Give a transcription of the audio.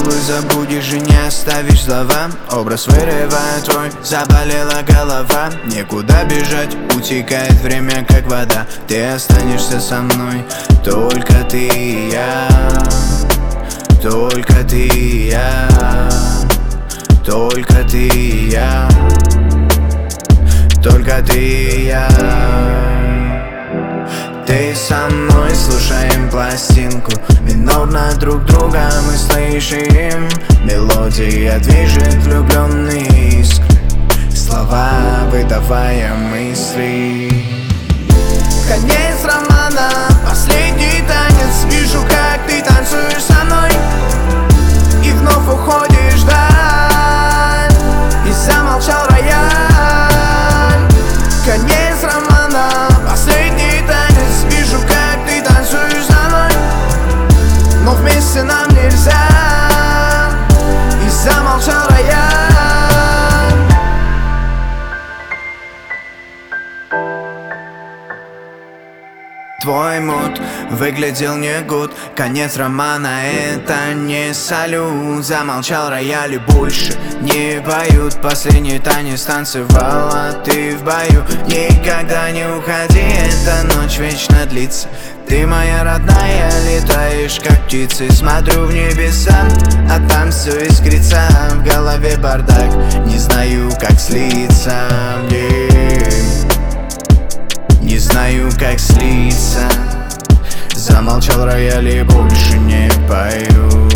губы забудешь и не оставишь слова. Образ вырывает твой, заболела голова. Некуда бежать, утекает время как вода. Ты останешься со мной, только ты и я. Только ты и я. Только ты и я. Только ты и я. Ты со мной, слушаем пластинку. Минорно друг друга мы слышим. Мелодия движет влюбленный искр. Слова выдавая мысли. Конец романа, последний танец. Вижу, как ты танцуешь со мной и вновь уходишь вдаль. И замолчал рояль. Конец романа, последний танец. Вижу, как ты танцуешь со мной, но вместе нам нельзя. И замолчал рояль. Твой муд выглядел не гуд. Конец романа, это не салют. Замолчал рояль и больше не поют. Последний танец танцевала ты в бою. Никогда не уходи, эта ночь вечно длится. Ты моя родная, летаешь как птица. Смотрю в небеса, а там все искрится. В голове бардак, не знаю как слиться. Не знаю как слиться. Замолчал рояль и больше не пою.